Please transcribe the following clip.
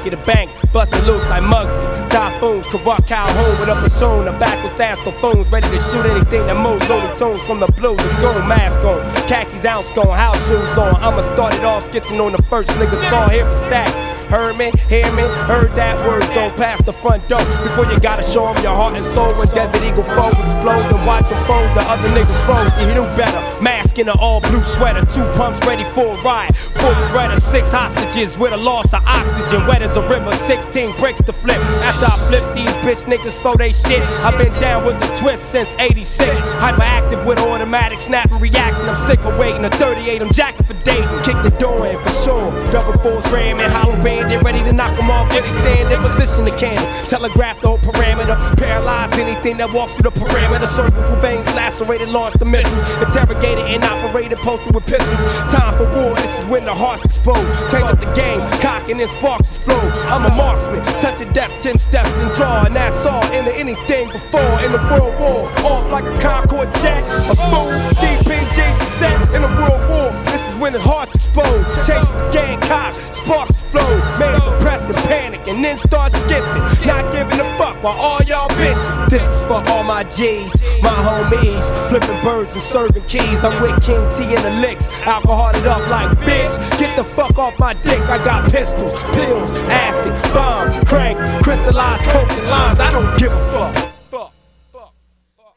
back of the bank, bustin' loose like Muggsy. Typhoons, Karak Calhoun with a platoon of backwards ass buffoons, ready to shoot anything that moves. Looney Tunes from the blue lagoon, mask on, khakis ounce gone, house shoes on. I'ma start it off skitching on the first nigga saw here for stacks. Heard me, hear me, heard that words don't pass the front door. Before you gotta show them your heart and soul. When Desert Eagle foe explode and watch them fold, the other niggas froze. You knew better, mask in an all blue sweater, 2 pumps ready for a ride. Full Beretta, 6 hostages with a loss of oxygen. Wet as a river, 16 bricks to flip. After I flip these bitch niggas for they shit, I've been down with the twist since 86. Hyperactive with automatic snapping reaction. I'm sick of waiting, a 38, I'm jacking for dating. Kick the door in for sure. Double force ramming, hollow bandit, ready to knock them off. Get they stand in position to cannons. Telegraph the whole parameter, paralyze anything that walks through the parameter. Cervical veins lacerated, launched the missiles. Interrogated and operated, posted with pistols. Time for war, this is when the hearts explode. Change up the game, cocking and sparks explode. I'm a marksman, touch of death, 10 steps, then draw. And that's all, into anything before in the world war. Off like a Concorde jet, a fool, DPG set in the world war. This is when the hearts explode. Change up the game, cock, sparks explode. Man, depressed and panic, and then start skitzing. Not giving a fuck while all y'all bitches. This is for all my G's, my homies, flipping birds and serving keys. I'm with King T in the licks, alcoholed up like bitch. Get the fuck off my dick, I got pistols, pills, acid, bomb, crank, crystallized coke and lines. I don't give a fuck.